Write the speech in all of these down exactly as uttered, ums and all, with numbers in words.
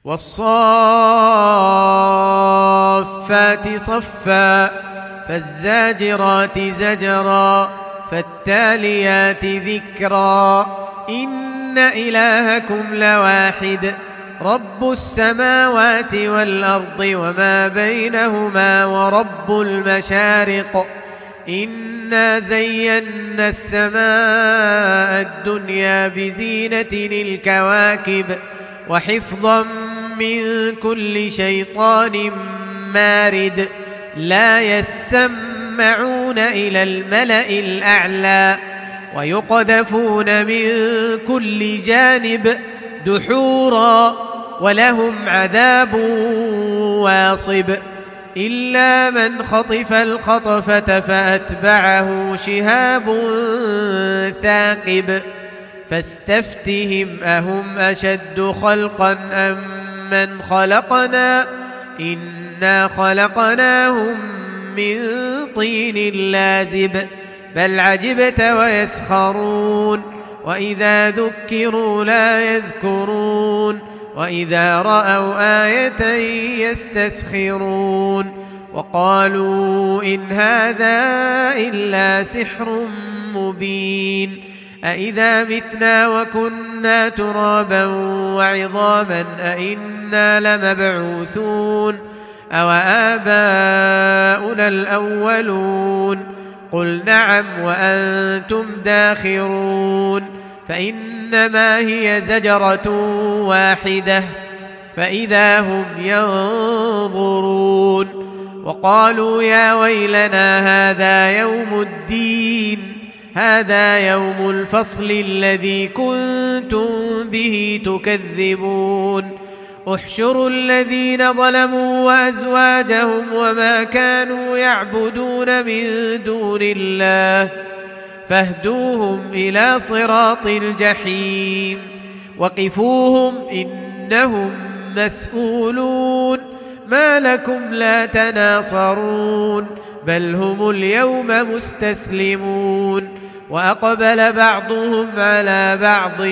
والصافات صفا فالزاجرات زجرا فالتاليات ذكرا إن إلهكم لواحد رب السماوات والأرض وما بينهما ورب المشارق إنا زينا السماء الدنيا بزينة الكواكب وحفظا من كل شيطان مارد لا يسمعون إلى الملأ الأعلى ويقذفون من كل جانب دحورا ولهم عذاب واصب إلا من خطف الخطفة فأتبعه شهاب ثاقب فاستفتهم أهم أشد خلقا أم من خلقنا إنا خلقناهم من طين لازب بل عجبت ويسخرون وإذا ذكروا لا يذكرون وإذا رأوا آية يستسخرون وقالوا إن هذا إلا سحر مبين أإذا متنا وكنا ترابا وعظاما أإنا لمبعوثون أو آباؤنا الأولون قل نعم وأنتم داخرون فإنما هي زجرة واحدة فإذا هم ينظرون وقالوا يا ويلنا هذا يوم الدين هذا يوم الفصل الذي كنتم به تكذبون احشروا الذين ظلموا وأزواجهم وما كانوا يعبدون من دون الله فاهدوهم إلى صراط الجحيم وقفوهم إنهم مسؤولون ما لكم لا تناصرون بل هم اليوم مستسلمون وأقبل بعضهم على بعض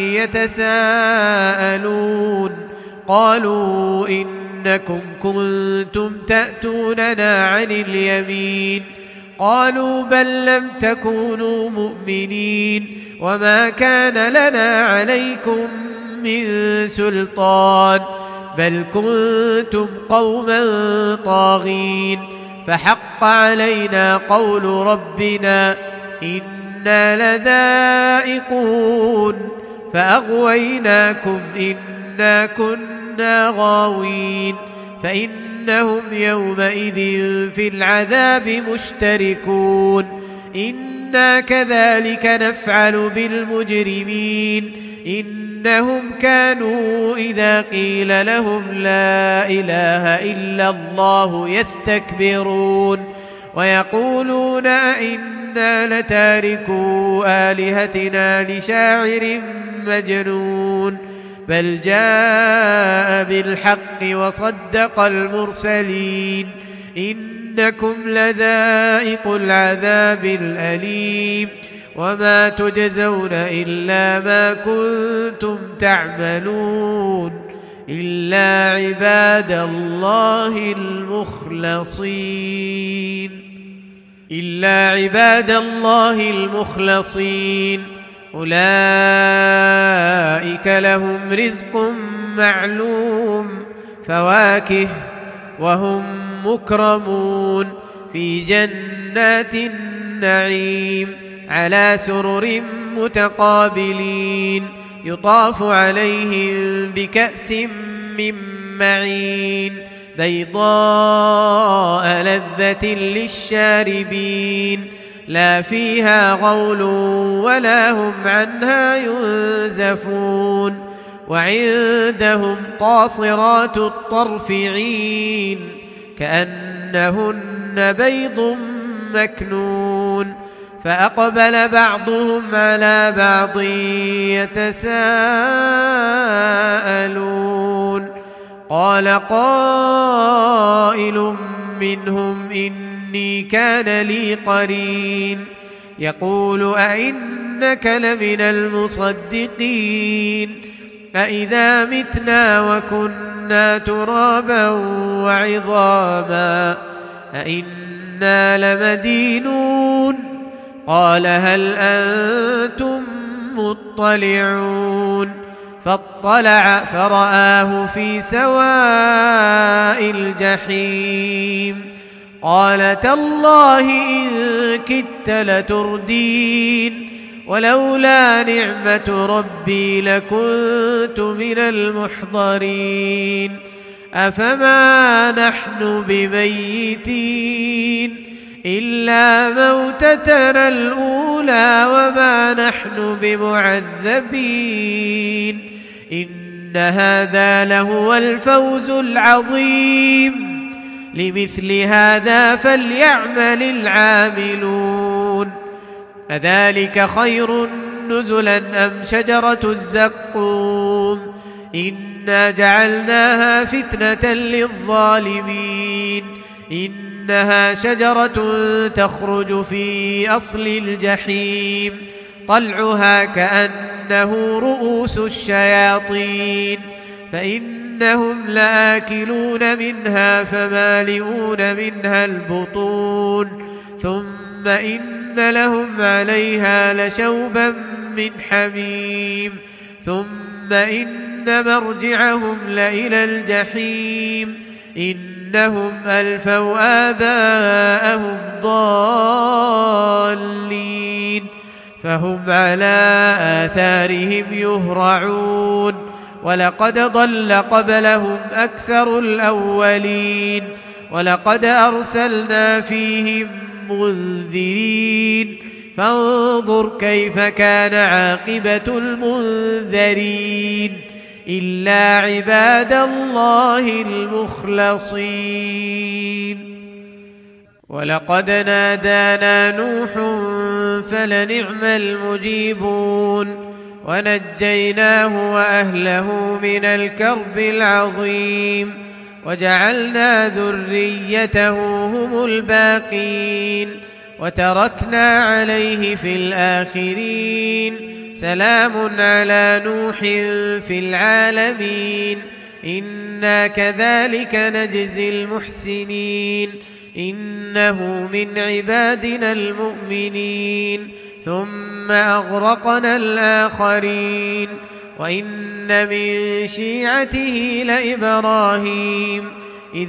يتساءلون قالوا إنكم كنتم تأتوننا عن اليمين قالوا بل لم تكونوا مؤمنين وما كان لنا عليكم من سلطان بل كنتم قوما طاغين فحق علينا قول ربنا إنا لذائقون فأغويناكم إنا كنا غاوين فإنهم يومئذ في العذاب مشتركون إنا كذلك نفعل بالمجرمين إنهم كانوا إذا قيل لهم لا إله إلا الله يستكبرون ويقولون أئنا لتاركو آلهتنا لشاعر مجنون بل جاء بالحق وصدق المرسلين إنكم لذائق العذاب الأليم وما تجزون إلا ما كنتم تعملون إلا عباد الله المخلصين إلا عباد الله المخلصين أولئك لهم رزق معلوم فواكه وهم مكرمون في جنات النعيم على سرر متقابلين يطاف عليهم بكأس من معين بيضاء لذة للشاربين لا فيها غول ولا هم عنها ينزفون وعندهم قاصرات الطرف عين كأنهن بيض مكنون فأقبل بعضهم على بعض يتساءلون قال قائل منهم إني كان لي قرين يقول أئنك لمن المصدقين أإذا متنا وكنا ترابا وعظاما أإنا لمدينون قال هل أنتم مطلعون فاطلع فرآه في سواء الجحيم قال تالله إن كدت لتردين ولولا نعمة ربي لكنت من المحضرين أفما نحن بميتين إلا موتتنا الأولى وما نحن بمعذبين إن هذا لهو الفوز العظيم لمثل هذا فليعمل العاملون أذلك خير نزلا أم شجرة الزقوم إنا جعلناها فتنة للظالمين إنها شجرة تخرج في أصل الجحيم طلعها كأنه رؤوس الشياطين فإنهم لآكلون منها فمالئون منها البطون ثم إن لهم عليها لشوبا من حميم ثم إن مرجعهم لإلى الجحيم إنهم ألفوا آباءهم ضالين فهم على آثارهم يهرعون ولقد ضل قبلهم أكثر الأولين ولقد أرسلنا فيهم منذرين فانظر كيف كان عاقبة المنذرين إلا عباد الله المخلصين ولقد نادانا نوح فلنعم المجيبون ونجيناه وأهله من الكرب العظيم وجعلنا ذريته هم الباقين وتركنا عليه في الآخرين سلام على نوح في العالمين إنا كذلك نجزي المحسنين إنه من عبادنا المؤمنين ثم أغرقنا الآخرين وإن من شيعته لإبراهيم إذ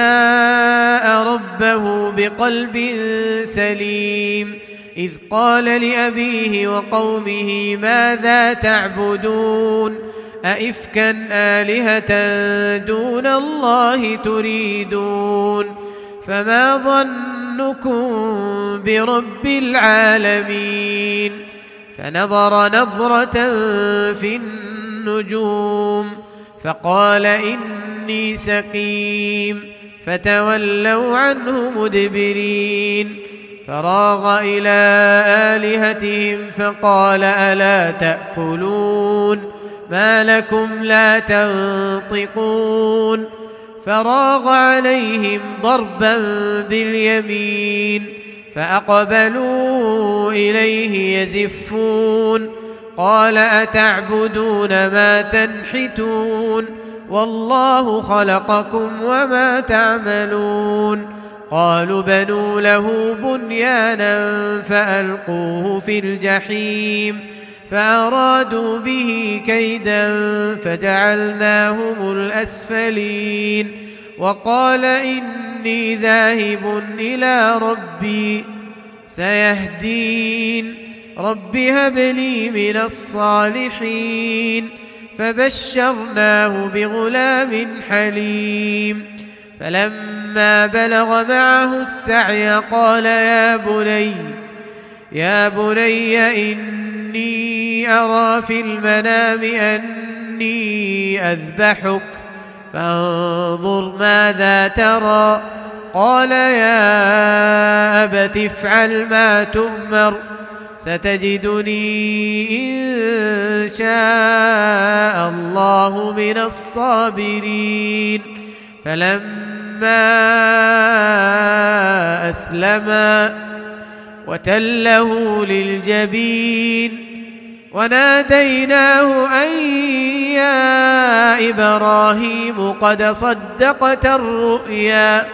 جاء ربه بقلب سليم إذ قال لأبيه وقومه ماذا تعبدون أئفكا آلهة دون الله تريدون فما ظنكم برب العالمين فنظر نظرة في النجوم فقال إني سقيم فتولوا عنه مدبرين فراغ إلى آلهتهم فقال ألا تأكلون ما لكم لا تنطقون فراغ عليهم ضربا باليمين فأقبلوا إليه يزفون قال أتعبدون ما تنحتون والله خلقكم وما تعملون قالوا بنوا له بنيانا فألقوه في الجحيم فأرادوا به كيدا فجعلناهم الأسفلين وقال إني ذاهب إلى ربي سيهدين رب هب لي من الصالحين فبشرناه بغلام حليم فلما بلغ معه السعي قال يا بني يا بني إني أرى في المنام أني أذبحك فانظر ماذا ترى قال يا أبت افعل ما تؤمر ستجدني إن شاء الله من الصابرين فلما أسلما وتله للجبين وناديناه أن يا إبراهيم قد صدقت الرؤيا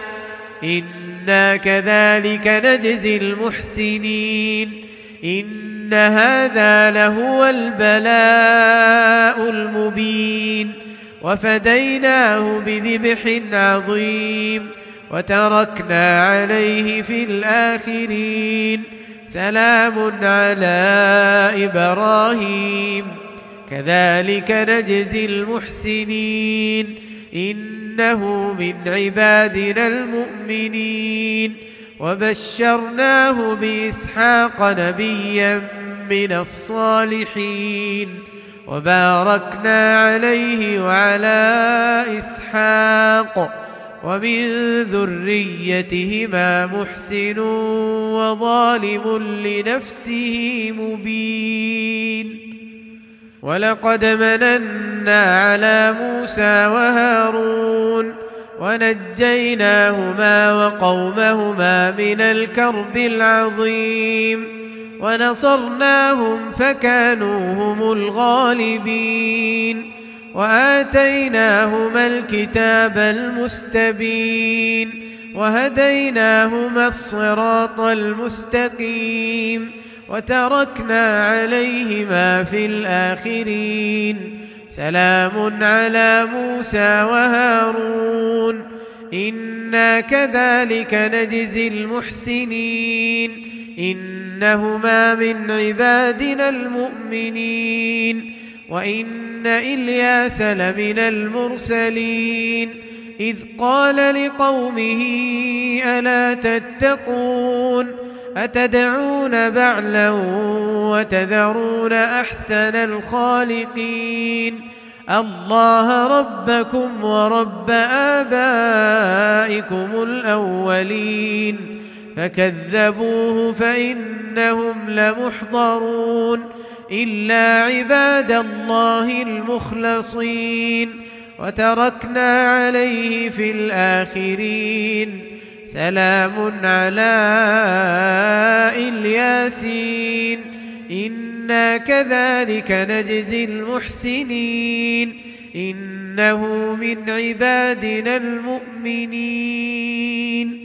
إنا كذلك نجزي المحسنين إن هذا لهو البلاء المبين وفديناه بذبح عظيم وتركنا عليه في الآخرين سلام على إبراهيم كذلك نجزي المحسنين إنه من عبادنا المؤمنين وبشرناه بإسحاق نبيا من الصالحين وباركنا عليه وعلى إسحاق ومن ذريتهما محسن وظالم لنفسه مبين ولقد مننا على موسى وهارون ونجيناهما وقومهما من الكرب العظيم ونصرناهم فكانوا هم الغالبين وآتيناهما الكتاب المستبين وهديناهما الصراط المستقيم وتركنا عليهما في الآخرين سلام على موسى وهارون إنا كذلك نجزي المحسنين إنهما من عبادنا المؤمنين وإن إلياس لمن المرسلين إذ قال لقومه ألا تتقون أتدعون بعلا وتذرون أحسن الخالقين الله ربكم ورب آبائكم الأولين فكذبوه فإنهم لمحضرون إلا عباد الله المخلصين وتركنا عليه في الآخرين سلام على الياسين إنا كذلك نجزي المحسنين إنه من عبادنا المؤمنين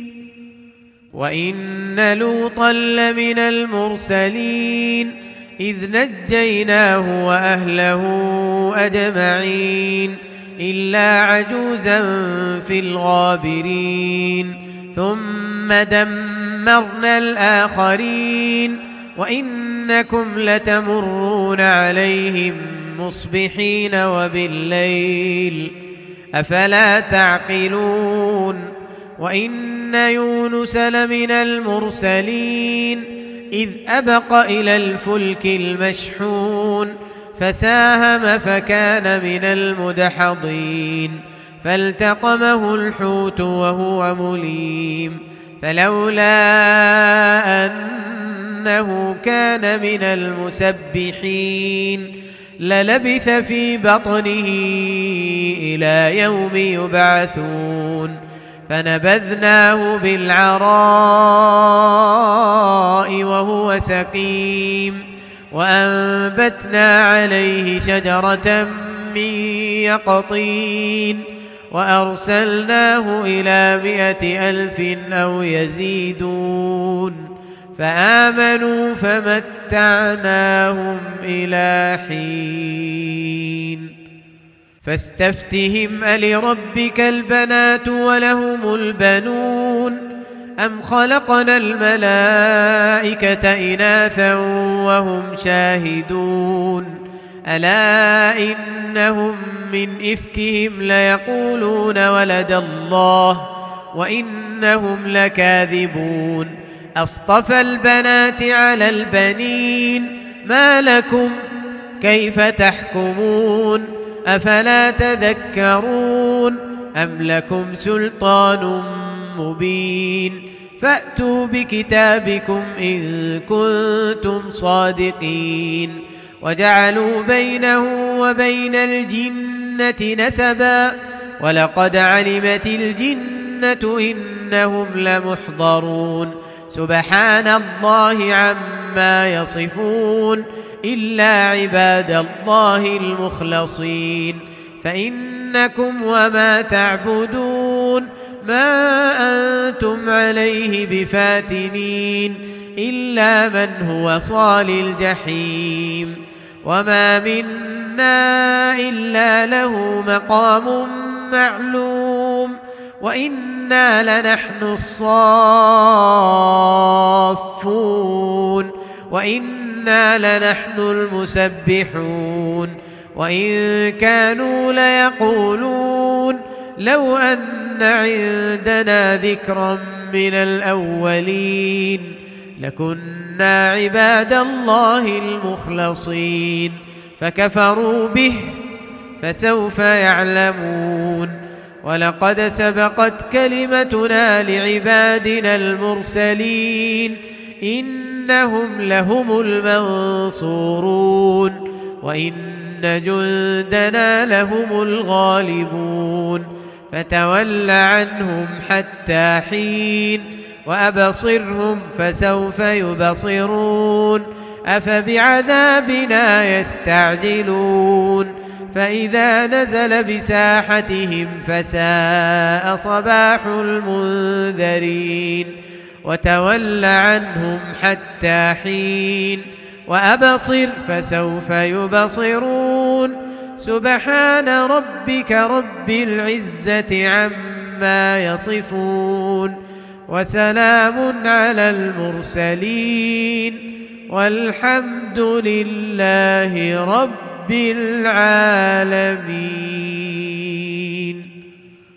وإن لوطا لمن المرسلين إذ نجيناه وأهله أجمعين إلا عجوزا في الغابرين ثم دمرنا الآخرين وإنكم لتمرون عليهم مصبحين وبالليل أفلا تعقلون وإن يونس لمن المرسلين إذ أبق إلى الفلك المشحون فساهم فكان من المدحضين فالتقمه الحوت وهو مليم فلولا أنه كان من المسبحين للبث في بطنه إلى يوم يبعثون فنبذناه بالعراء وهو سقيم وأنبتنا عليه شجرة من يقطين وأرسلناه إلى مائة ألف أو يزيدون فآمنوا فمتعناهم إلى حين فاستفتهم ألربك البنات ولهم البنون أم خلقنا الملائكة إناثا وهم شاهدون ألا إنهم من إفكهم ليقولون ولد الله وإنهم لكاذبون أصطفى البنات على البنين ما لكم كيف تحكمون أفلا تذكرون أم لكم سلطان مبين فأتوا بكتابكم إن كنتم صادقين وجعلوا بينه وبين الجنة نسبا ولقد علمت الجنة إنهم لمحضرون سبحان الله عما يصفون إلا عباد الله المخلصين فإنكم وما تعبدون ما أنتم عليه بفاتنين إلا من هو صال الجحيم وما منا إلا له مقام معلوم وإنا لنحن الصافون وإنا لنحن المسبحون وإن كانوا ليقولون لو أن عندنا ذكرا من الأولين لكنا عباد الله المخلصين فكفروا به فسوف يعلمون ولقد سبقت كلمتنا لعبادنا المرسلين إنهم لهم المنصورون وإن جندنا لهم الغالبون فتول عنهم حتى حين وأبصرهم فسوف يبصرون أفبعذابنا يستعجلون فإذا نزل بساحتهم فساء صباح المنذرين وتول عنهم حتى حين وأبصر فسوف يبصرون سبحان ربك رب العزة عما يصفون وسلام على المرسلين والحمد لله رب العالمين.